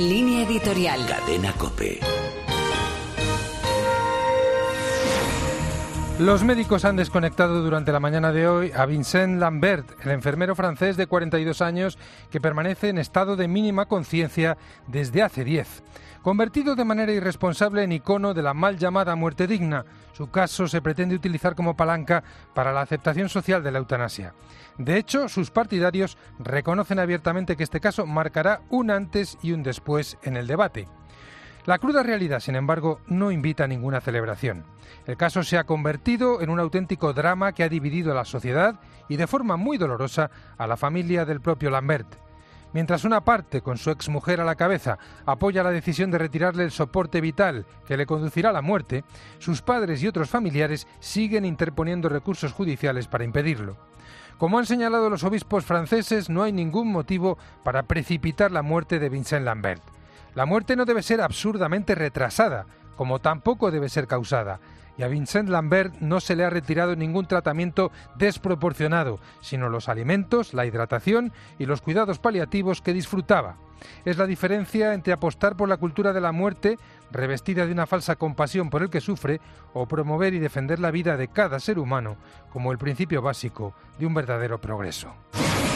Línea editorial. Cadena COPE. Los médicos han desconectado durante la mañana de hoy a Vincent Lambert, el enfermero francés de 42 años que permanece en estado de mínima conciencia desde hace 10. Convertido de manera irresponsable en icono de la mal llamada muerte digna, su caso se pretende utilizar como palanca para la aceptación social de la eutanasia. De hecho, sus partidarios reconocen abiertamente que este caso marcará un antes y un después en el debate. La cruda realidad, sin embargo, no invita a ninguna celebración. El caso se ha convertido en un auténtico drama que ha dividido a la sociedad y de forma muy dolorosa a la familia del propio Lambert. Mientras una parte, con su exmujer a la cabeza, apoya la decisión de retirarle el soporte vital que le conducirá a la muerte, sus padres y otros familiares siguen interponiendo recursos judiciales para impedirlo. Como han señalado los obispos franceses, no hay ningún motivo para precipitar la muerte de Vincent Lambert. La muerte no debe ser absurdamente retrasada, como tampoco debe ser causada. Y a Vincent Lambert no se le ha retirado ningún tratamiento desproporcionado, sino los alimentos, la hidratación y los cuidados paliativos que disfrutaba. Es la diferencia entre apostar por la cultura de la muerte, revestida de una falsa compasión por el que sufre, o promover y defender la vida de cada ser humano como el principio básico de un verdadero progreso.